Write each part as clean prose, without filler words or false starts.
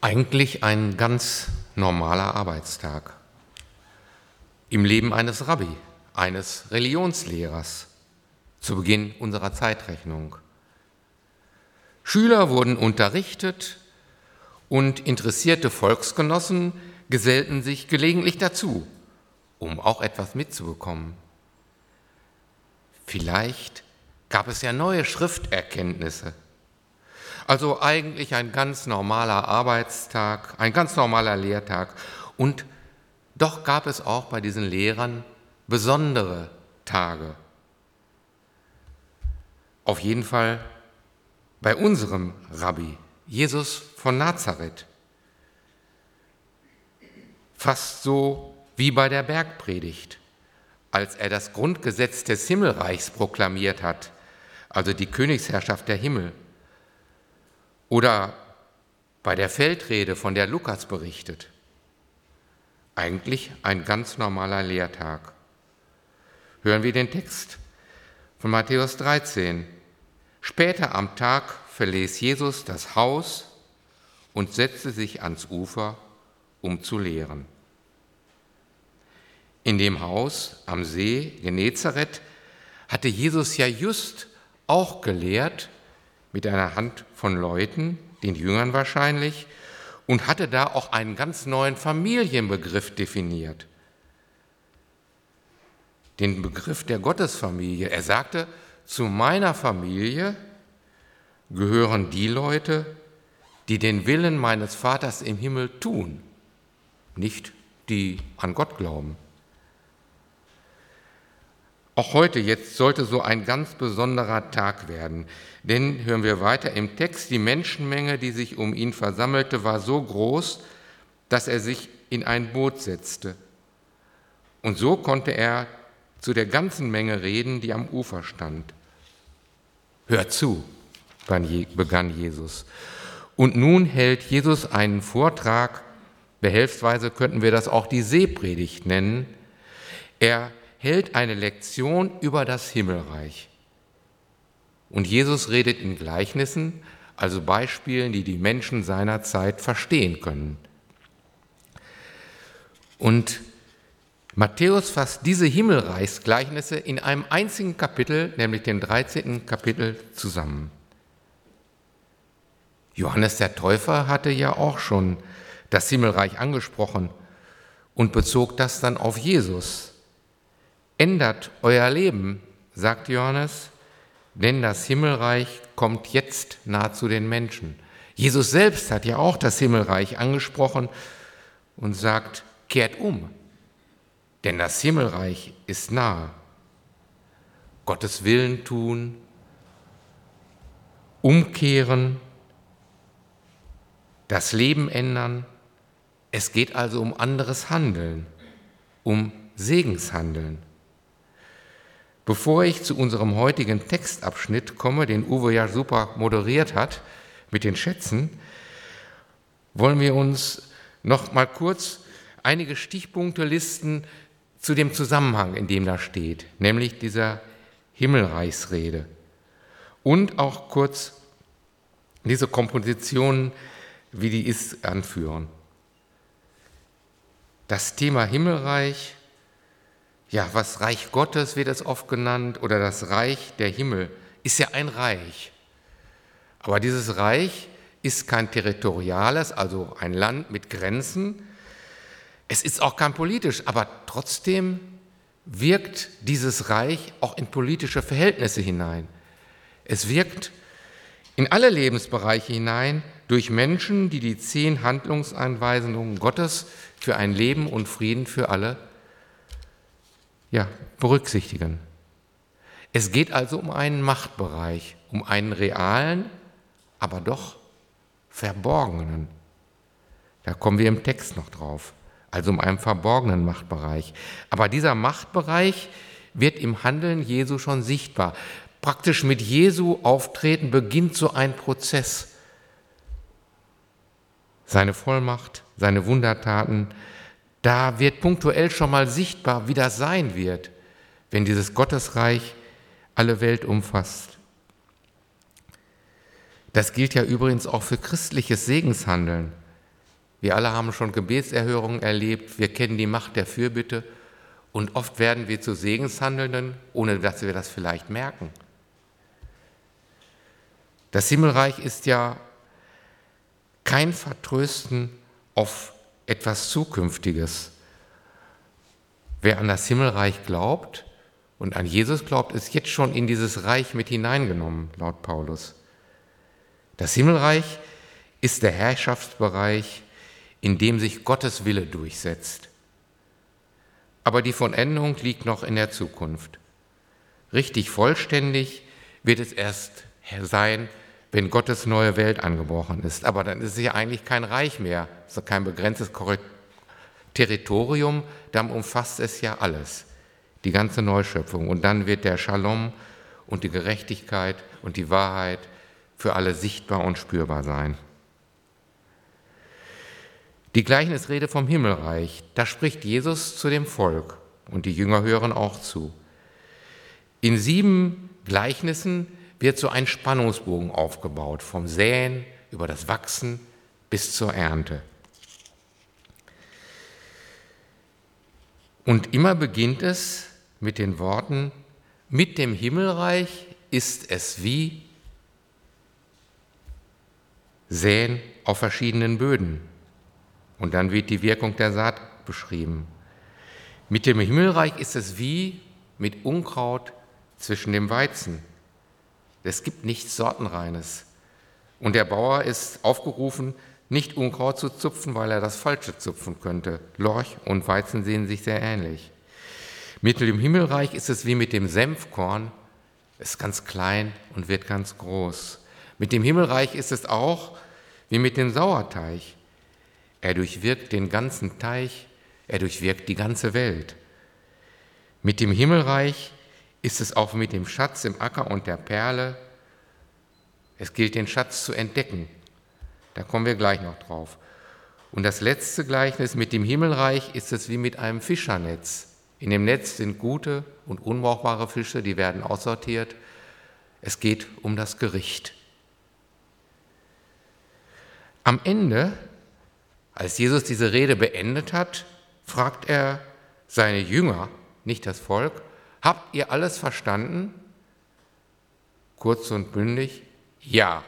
Eigentlich ein ganz normaler Arbeitstag im Leben eines Rabbi, eines Religionslehrers zu Beginn unserer Zeitrechnung. Schüler wurden unterrichtet und interessierte Volksgenossen gesellten sich gelegentlich dazu, um auch etwas mitzubekommen. Vielleicht gab es ja neue Schrifterkenntnisse. Also eigentlich ein ganz normaler Arbeitstag, ein ganz normaler Lehrtag. Und doch gab es auch bei diesen Lehrern besondere Tage. Auf jeden Fall bei unserem Rabbi, Jesus von Nazareth. Fast so wie bei der Bergpredigt, als er das Grundgesetz des Himmelreichs proklamiert hat, also die Königsherrschaft der Himmel. Oder bei der Feldrede, von der Lukas berichtet. Eigentlich ein ganz normaler Lehrtag. Hören wir den Text von Matthäus 13. Später am Tag verließ Jesus das Haus und setzte sich ans Ufer, um zu lehren. In dem Haus am See Genezareth hatte Jesus ja just auch gelehrt, mit einer Hand von Leuten, den Jüngern wahrscheinlich, und hatte da auch einen ganz neuen Familienbegriff definiert. Den Begriff der Gottesfamilie. Er sagte, zu meiner Familie gehören die Leute, die den Willen meines Vaters im Himmel tun, nicht die an Gott glauben. Auch heute jetzt sollte so ein ganz besonderer Tag werden, denn, hören wir weiter im Text, die Menschenmenge, die sich um ihn versammelte, war so groß, dass er sich in ein Boot setzte. Und so konnte er zu der ganzen Menge reden, die am Ufer stand. Hört zu, begann Jesus. Und nun hält Jesus einen Vortrag, behelfsweise könnten wir das auch die Seepredigt nennen. Er hält eine Lektion über das Himmelreich. Und Jesus redet in Gleichnissen, also Beispielen, die die Menschen seiner Zeit verstehen können. Und Matthäus fasst diese Himmelreichsgleichnisse in einem einzigen Kapitel, nämlich dem 13. Kapitel, zusammen. Johannes der Täufer hatte ja auch schon das Himmelreich angesprochen und bezog das dann auf Jesus. Ändert euer Leben, sagt Johannes, denn das Himmelreich kommt jetzt nahe zu den Menschen. Jesus selbst hat ja auch das Himmelreich angesprochen und sagt, kehrt um, denn das Himmelreich ist nahe. Gottes Willen tun, umkehren, das Leben ändern. Es geht also um anderes Handeln, um Segenshandeln. Bevor ich zu unserem heutigen Textabschnitt komme, den Uwe ja super moderiert hat mit den Schätzen, wollen wir uns noch mal kurz einige Stichpunkte listen zu dem Zusammenhang, in dem da steht, nämlich dieser Himmelreichsrede. Und auch kurz diese Komposition, wie die ist, anführen. Das Thema Himmelreich, ja, was Reich Gottes wird es oft genannt, oder das Reich der Himmel, ist ja ein Reich. Aber dieses Reich ist kein territoriales, also ein Land mit Grenzen. Es ist auch kein politisch, aber trotzdem wirkt dieses Reich auch in politische Verhältnisse hinein. Es wirkt in alle Lebensbereiche hinein durch Menschen, die die 10 Handlungsanweisungen Gottes für ein Leben und Frieden für alle berücksichtigen. Es geht also um einen Machtbereich, um einen realen, aber doch verborgenen. Da kommen wir im Text noch drauf. Also um einen verborgenen Machtbereich. Aber dieser Machtbereich wird im Handeln Jesu schon sichtbar. Praktisch mit Jesu Auftreten beginnt so ein Prozess. Seine Vollmacht, seine Wundertaten, da wird punktuell schon mal sichtbar, wie das sein wird, wenn dieses Gottesreich alle Welt umfasst. Das gilt ja übrigens auch für christliches Segenshandeln. Wir alle haben schon Gebetserhörungen erlebt, wir kennen die Macht der Fürbitte und oft werden wir zu Segenshandelnden, ohne dass wir das vielleicht merken. Das Himmelreich ist ja kein Vertrösten auf etwas Zukünftiges. Wer an das Himmelreich glaubt und an Jesus glaubt, ist jetzt schon in dieses Reich mit hineingenommen, laut Paulus. Das Himmelreich ist der Herrschaftsbereich, in dem sich Gottes Wille durchsetzt. Aber die Vollendung liegt noch in der Zukunft. Richtig vollständig wird es erst sein, wenn Gottes neue Welt angebrochen ist. Aber dann ist es ja eigentlich kein Reich mehr, also kein begrenztes Territorium, dann umfasst es ja alles, die ganze Neuschöpfung. Und dann wird der Shalom und die Gerechtigkeit und die Wahrheit für alle sichtbar und spürbar sein. Die Gleichnisrede vom Himmelreich, da spricht Jesus zu dem Volk und die Jünger hören auch zu. In 7 Gleichnissen wird so ein Spannungsbogen aufgebaut, vom Säen über das Wachsen bis zur Ernte. Und immer beginnt es mit den Worten, mit dem Himmelreich ist es wie Säen auf verschiedenen Böden. Und dann wird die Wirkung der Saat beschrieben. Mit dem Himmelreich ist es wie mit Unkraut zwischen dem Weizen. Es gibt nichts Sortenreines. Und der Bauer ist aufgerufen, nicht Unkraut zu zupfen, weil er das Falsche zupfen könnte. Lorch und Weizen sehen sich sehr ähnlich. Mit dem Himmelreich ist es wie mit dem Senfkorn. Es ist ganz klein und wird ganz groß. Mit dem Himmelreich ist es auch wie mit dem Sauerteig. Er durchwirkt den ganzen Teich, er durchwirkt die ganze Welt. Mit dem Himmelreich ist es auch mit dem Schatz im Acker und der Perle. Es gilt, den Schatz zu entdecken. Da kommen wir gleich noch drauf. Und das letzte Gleichnis, mit dem Himmelreich ist es wie mit einem Fischernetz. In dem Netz sind gute und unbrauchbare Fische, die werden aussortiert. Es geht um das Gericht. Am Ende, als Jesus diese Rede beendet hat, fragt er seine Jünger, nicht das Volk, habt ihr alles verstanden? Kurz und bündig, ja.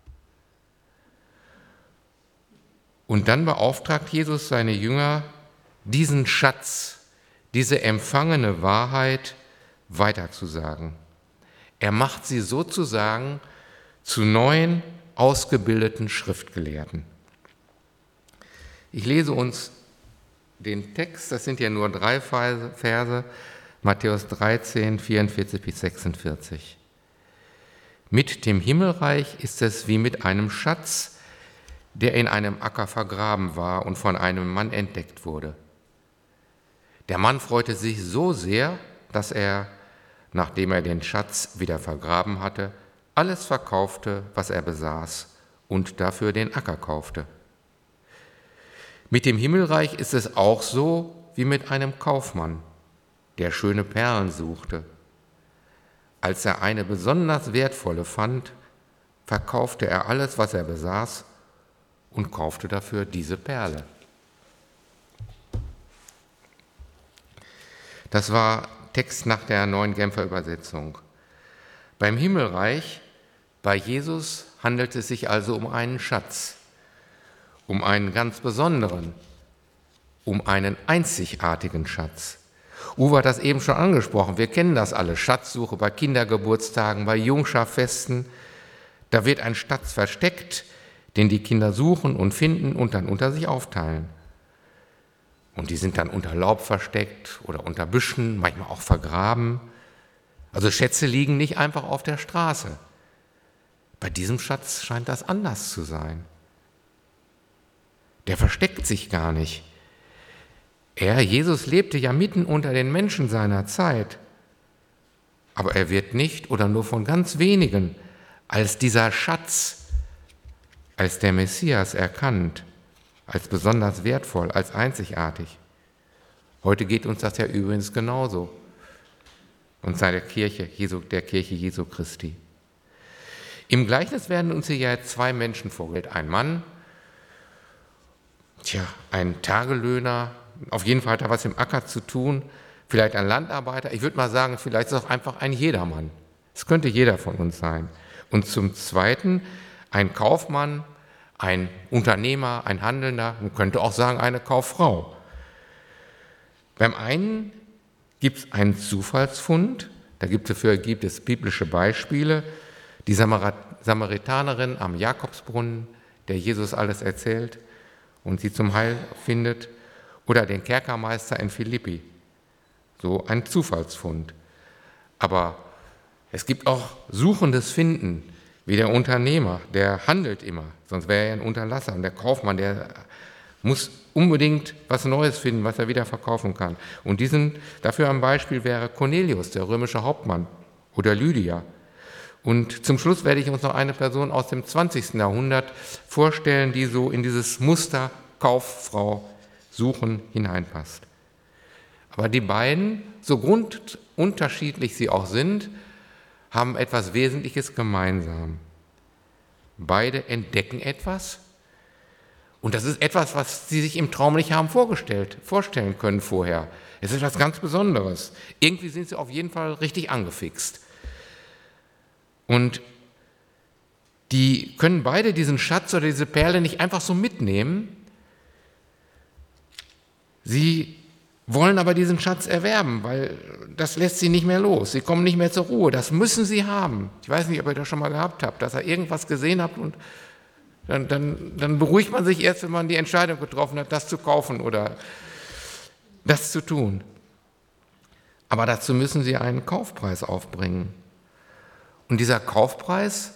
Und dann beauftragt Jesus seine Jünger, diesen Schatz, diese empfangene Wahrheit weiterzusagen. Er macht sie sozusagen zu neuen, ausgebildeten Schriftgelehrten. Ich lese uns den Text, das sind ja nur 3 Verse, Matthäus 13, 44 bis 46. Mit dem Himmelreich ist es wie mit einem Schatz, der in einem Acker vergraben war und von einem Mann entdeckt wurde. Der Mann freute sich so sehr, dass er, nachdem er den Schatz wieder vergraben hatte, alles verkaufte, was er besaß, und dafür den Acker kaufte. Mit dem Himmelreich ist es auch so wie mit einem Kaufmann, der schöne Perlen suchte. Als er eine besonders wertvolle fand, verkaufte er alles, was er besaß, und kaufte dafür diese Perle. Das war Text nach der Neuen Genfer Übersetzung. Beim Himmelreich, bei Jesus, handelt es sich also um einen Schatz, um einen ganz besonderen, um einen einzigartigen Schatz. Uwe hat das eben schon angesprochen, wir kennen das alle, Schatzsuche bei Kindergeburtstagen, bei Jungscharfesten. Da wird ein Schatz versteckt, den die Kinder suchen und finden und dann unter sich aufteilen. Und die sind dann unter Laub versteckt oder unter Büschen, manchmal auch vergraben. Also Schätze liegen nicht einfach auf der Straße. Bei diesem Schatz scheint das anders zu sein. Der versteckt sich gar nicht. Jesus lebte ja mitten unter den Menschen seiner Zeit. Aber er wird nicht oder nur von ganz wenigen als dieser Schatz, als der Messias erkannt, als besonders wertvoll, als einzigartig. Heute geht uns das ja übrigens genauso. Und sei der Kirche Jesu Christi. Im Gleichnis werden uns hier ja 2 Menschen vorgestellt. Ein Mann, ein Tagelöhner, auf jeden Fall hat er was im Acker zu tun, vielleicht ein Landarbeiter. Ich würde mal sagen, vielleicht ist es auch einfach ein Jedermann. Es könnte jeder von uns sein. Und zum Zweiten ein Kaufmann, ein Unternehmer, ein Handelnder, man könnte auch sagen eine Kauffrau. Beim einen gibt es einen Zufallsfund, dafür gibt es biblische Beispiele. Die Samaritanerin am Jakobsbrunnen, der Jesus alles erzählt und sie zum Heil findet, oder den Kerkermeister in Philippi. So ein Zufallsfund. Aber es gibt auch suchendes Finden, wie der Unternehmer, der handelt immer, sonst wäre er ein Unterlasser. Und der Kaufmann, der muss unbedingt was Neues finden, was er wieder verkaufen kann. Und dafür ein Beispiel wäre Cornelius, der römische Hauptmann, oder Lydia. Und zum Schluss werde ich uns noch eine Person aus dem 20. Jahrhundert vorstellen, die so in dieses Muster Kauffrau suchen hineinpasst. Aber die beiden, so grundunterschiedlich sie auch sind, haben etwas Wesentliches gemeinsam. Beide entdecken etwas und das ist etwas, was sie sich im Traum nicht haben vorstellen können vorher. Es ist etwas ganz Besonderes. Irgendwie sind sie auf jeden Fall richtig angefixt. Und die können beide diesen Schatz oder diese Perle nicht einfach so mitnehmen. Sie wollen aber diesen Schatz erwerben, weil das lässt sie nicht mehr los. Sie kommen nicht mehr zur Ruhe. Das müssen sie haben. Ich weiß nicht, ob ihr das schon mal gehabt habt, dass ihr irgendwas gesehen habt und dann beruhigt man sich erst, wenn man die Entscheidung getroffen hat, das zu kaufen oder das zu tun. Aber dazu müssen sie einen Kaufpreis aufbringen. Und dieser Kaufpreis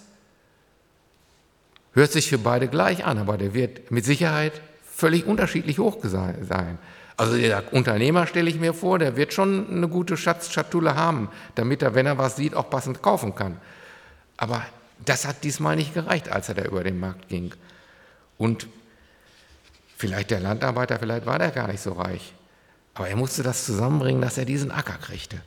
hört sich für beide gleich an, aber der wird mit Sicherheit völlig unterschiedlich hoch sein. Also der Unternehmer, stelle ich mir vor, der wird schon eine gute Schatzschatulle haben, damit er, wenn er was sieht, auch passend kaufen kann. Aber das hat diesmal nicht gereicht, als er da über den Markt ging. Und vielleicht der Landarbeiter, vielleicht war der gar nicht so reich. Aber er musste das zusammenbringen, dass er diesen Acker kriegte.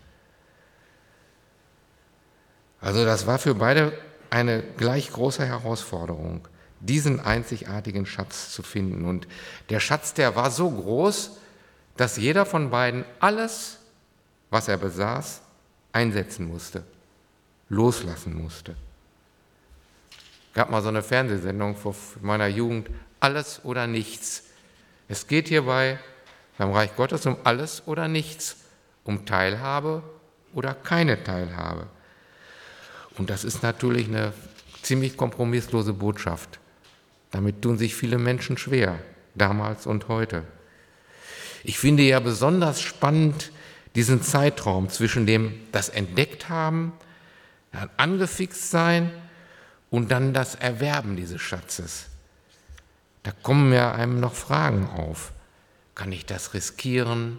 Also das war für beide eine gleich große Herausforderung, diesen einzigartigen Schatz zu finden. Und der Schatz, der war so groß, dass jeder von beiden alles, was er besaß, einsetzen musste, loslassen musste. Es gab mal so eine Fernsehsendung vor meiner Jugend, Alles oder Nichts. Es geht hierbei beim Reich Gottes um alles oder nichts, um Teilhabe oder keine Teilhabe. Und das ist natürlich eine ziemlich kompromisslose Botschaft. Damit tun sich viele Menschen schwer, damals und heute. Ich finde ja besonders spannend diesen Zeitraum zwischen dem das entdeckt haben, angefixt sein und dann das Erwerben dieses Schatzes. Da kommen ja einem noch Fragen auf. Kann ich das riskieren?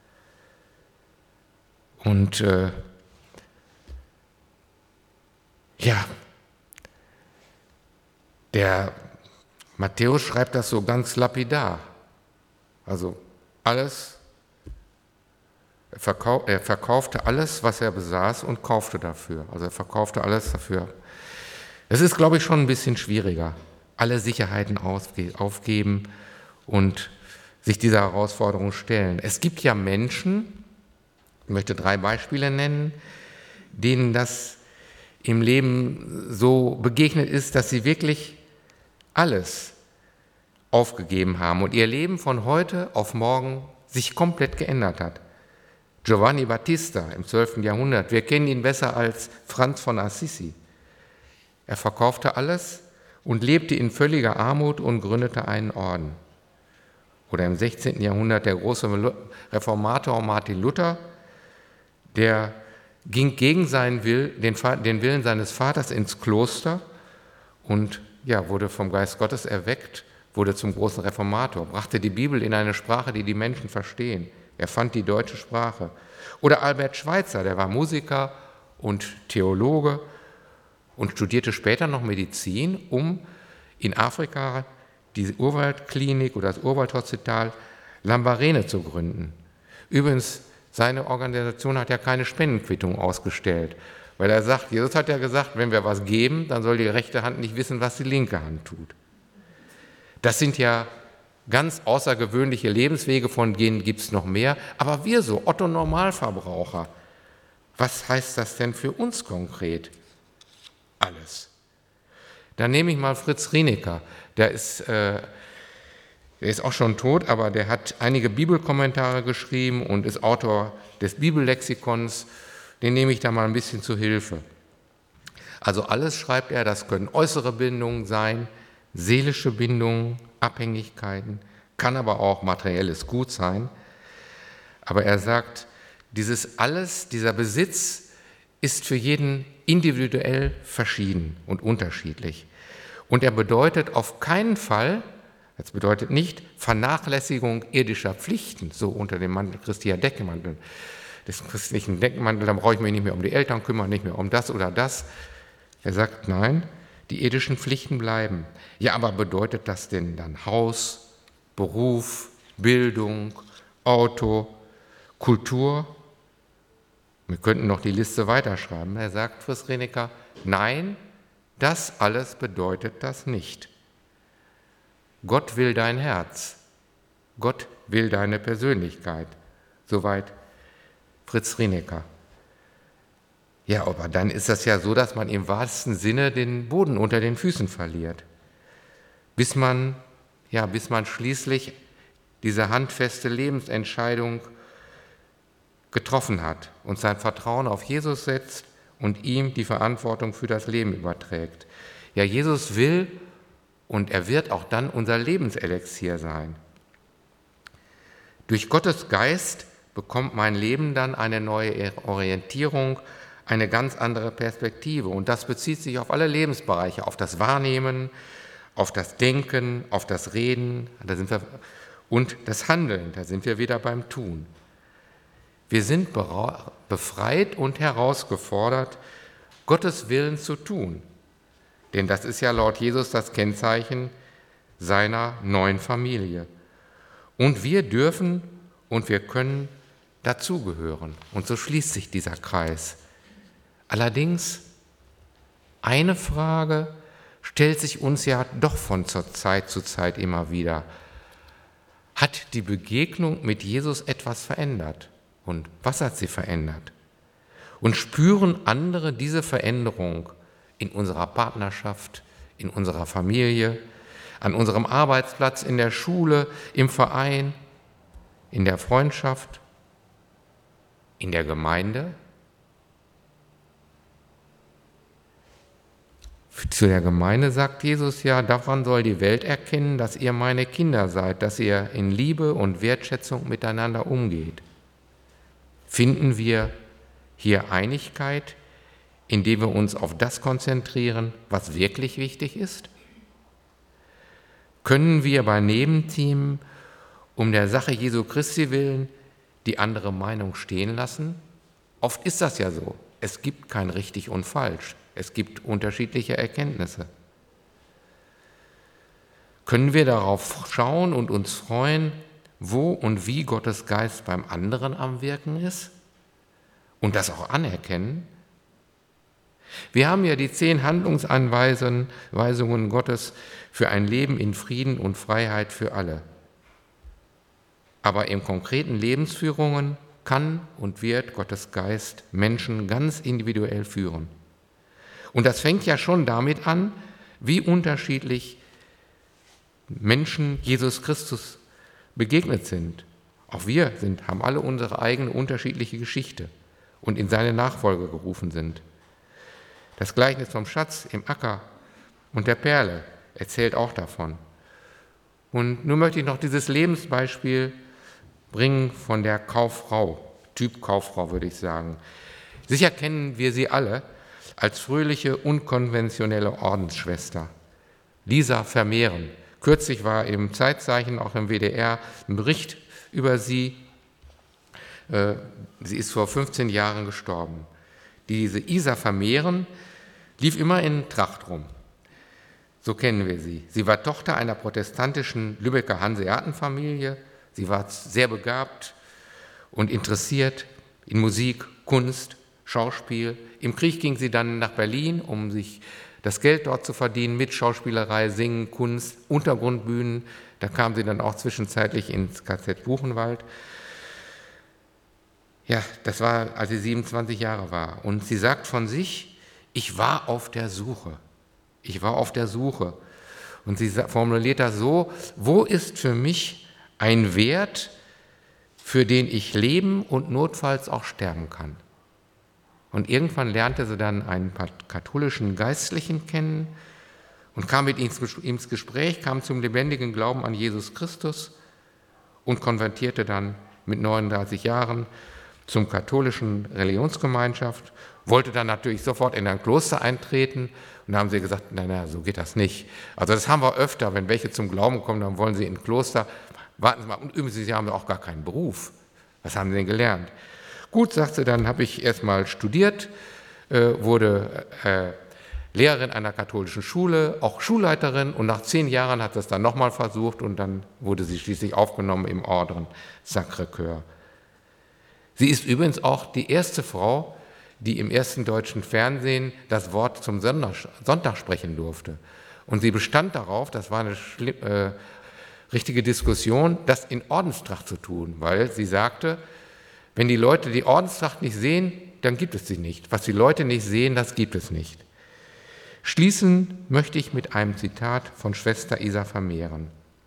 Und der Matthäus schreibt das so ganz lapidar. Also alles, er verkaufte alles, was er besaß und kaufte dafür. Also er verkaufte alles dafür. Es ist, glaube ich, schon ein bisschen schwieriger, alle Sicherheiten aufgeben und sich dieser Herausforderung stellen. Es gibt ja Menschen, ich möchte 3 Beispiele nennen, denen das im Leben so begegnet ist, dass sie wirklich alles aufgegeben haben und ihr Leben von heute auf morgen sich komplett geändert hat. Giovanni Battista im 12. Jahrhundert, wir kennen ihn besser als Franz von Assisi. Er verkaufte alles und lebte in völliger Armut und gründete einen Orden. Oder im 16. Jahrhundert der große Reformator Martin Luther, der ging gegen den Willen seines Vaters ins Kloster und wurde vom Geist Gottes erweckt, wurde zum großen Reformator, brachte die Bibel in eine Sprache, die die Menschen verstehen. Er fand die deutsche Sprache. Oder Albert Schweitzer, der war Musiker und Theologe und studierte später noch Medizin, um in Afrika die Urwaldklinik oder das Urwaldhospital Lambarene zu gründen. Übrigens, seine Organisation hat ja keine Spendenquittung ausgestellt, weil er sagt, Jesus hat ja gesagt, wenn wir was geben, dann soll die rechte Hand nicht wissen, was die linke Hand tut. Das sind ja ganz außergewöhnliche Lebenswege, von denen gibt es noch mehr. Aber wir so, Otto Normalverbraucher, was heißt das denn für uns konkret? Alles. Dann nehme ich mal Fritz Rienecker, der ist auch schon tot, aber der hat einige Bibelkommentare geschrieben und ist Autor des Bibellexikons. Den nehme ich da mal ein bisschen zu Hilfe. Also alles, schreibt er, das können äußere Bindungen sein, seelische Bindungen, Abhängigkeiten, kann aber auch materielles Gut sein. Aber er sagt, dieses alles, dieser Besitz ist für jeden individuell verschieden und unterschiedlich. Und er bedeutet auf keinen Fall, das bedeutet nicht Vernachlässigung irdischer Pflichten, so unter dem Mantel christlicher Deckmantel, des christlichen Deckmantels, da brauche ich mich nicht mehr um die Eltern kümmern, nicht mehr um das oder das. Er sagt, nein, die irdischen Pflichten bleiben. Ja, aber bedeutet das denn dann Haus, Beruf, Bildung, Auto, Kultur? Wir könnten noch die Liste weiterschreiben. Er sagt, Fritz Rienecker, nein, das alles bedeutet das nicht. Gott will dein Herz. Gott will deine Persönlichkeit. Soweit Fritz Rienecker. Ja, aber dann ist das ja so, dass man im wahrsten Sinne den Boden unter den Füßen verliert. Bis man schließlich diese handfeste Lebensentscheidung getroffen hat und sein Vertrauen auf Jesus setzt und ihm die Verantwortung für das Leben überträgt. Ja, Jesus will und er wird auch dann unser Lebenselixier sein. Durch Gottes Geist bekommt mein Leben dann eine neue Orientierung, eine ganz andere Perspektive. Und das bezieht sich auf alle Lebensbereiche, auf das Wahrnehmen, auf das Denken, auf das Reden und das Handeln. Da sind wir wieder beim Tun. Wir sind befreit und herausgefordert, Gottes Willen zu tun. Denn das ist ja laut Jesus das Kennzeichen seiner neuen Familie. Und wir dürfen und wir können dazugehören. Und so schließt sich dieser Kreis. Allerdings, eine Frage stellt sich uns ja doch von Zeit zu Zeit immer wieder. Hat die Begegnung mit Jesus etwas verändert? Und was hat sie verändert? Und spüren andere diese Veränderung in unserer Partnerschaft, in unserer Familie, an unserem Arbeitsplatz, in der Schule, im Verein, in der Freundschaft, in der Gemeinde? Zu der Gemeinde sagt Jesus ja, daran soll die Welt erkennen, dass ihr meine Kinder seid, dass ihr in Liebe und Wertschätzung miteinander umgeht. Finden wir hier Einigkeit, indem wir uns auf das konzentrieren, was wirklich wichtig ist? Können wir bei Nebenthemen um der Sache Jesu Christi willen die andere Meinung stehen lassen? Oft ist das ja so. Es gibt kein richtig und falsch. Es gibt unterschiedliche Erkenntnisse. Können wir darauf schauen und uns freuen, wo und wie Gottes Geist beim anderen am Wirken ist und das auch anerkennen? Wir haben ja die 10 Handlungsanweisungen Gottes für ein Leben in Frieden und Freiheit für alle. Aber in konkreten Lebensführungen kann und wird Gottes Geist Menschen ganz individuell führen. Und das fängt ja schon damit an, wie unterschiedlich Menschen Jesus Christus begegnet sind. Auch wir haben alle unsere eigene unterschiedliche Geschichte und in seine Nachfolge gerufen sind. Das Gleichnis vom Schatz im Acker und der Perle erzählt auch davon. Und nun möchte ich noch dieses Lebensbeispiel bringen von der Kauffrau, Typ Kauffrau würde ich sagen. Sicher kennen wir sie alle als fröhliche, unkonventionelle Ordensschwester. Lisa Vermehren. Kürzlich war im Zeitzeichen, auch im WDR, ein Bericht über sie. Sie ist vor 15 Jahren gestorben. Diese Isa Vermehren lief immer in Tracht rum. So kennen wir sie. Sie war Tochter einer protestantischen Lübecker Hanseatenfamilie. Sie war sehr begabt und interessiert in Musik, Kunst, Schauspiel. Im Krieg ging sie dann nach Berlin, um sich das Geld dort zu verdienen mit Schauspielerei, Singen, Kunst, Untergrundbühnen. Da kam sie dann auch zwischenzeitlich ins KZ Buchenwald. Ja, das war, als sie 27 Jahre war. Und sie sagt von sich, ich war auf der Suche. Ich war auf der Suche. Und sie formuliert das so, wo ist für mich ein Wert, für den ich leben und notfalls auch sterben kann? Und irgendwann lernte sie dann einen katholischen Geistlichen kennen und kam mit ihm ins Gespräch, kam zum lebendigen Glauben an Jesus Christus und konvertierte dann mit 39 Jahren zum katholischen Religionsgemeinschaft, wollte dann natürlich sofort in ein Kloster eintreten und da haben sie gesagt, nein, so geht das nicht. Also das haben wir öfter, wenn welche zum Glauben kommen, dann wollen sie in ein Kloster. Warten Sie mal, und übrigens, Sie haben ja auch gar keinen Beruf. Was haben Sie denn gelernt? Gut, sagt sie, dann habe ich erstmal studiert, wurde Lehrerin einer katholischen Schule, auch Schulleiterin und nach 10 Jahren hat sie es dann nochmal versucht und dann wurde sie schließlich aufgenommen im Ordre Sacré-Cœur. Sie ist übrigens auch die erste Frau, die im ersten deutschen Fernsehen das Wort zum Sonntag sprechen durfte. Und sie bestand darauf, das war eine richtige Diskussion, das in Ordenstracht zu tun, weil sie sagte, wenn die Leute die Ordenstracht nicht sehen, dann gibt es sie nicht. Was die Leute nicht sehen, das gibt es nicht. Schließen möchte ich mit einem Zitat von Schwester Isa Vermehren.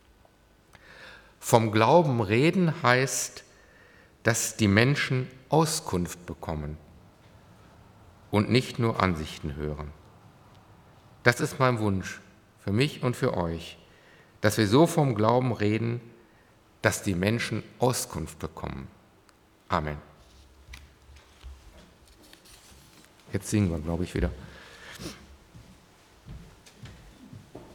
Vom Glauben reden heißt, dass die Menschen Auskunft bekommen und nicht nur Ansichten hören. Das ist mein Wunsch für mich und für euch, dass wir so vom Glauben reden, dass die Menschen Auskunft bekommen. Amen. Jetzt singen wir, glaube ich, wieder.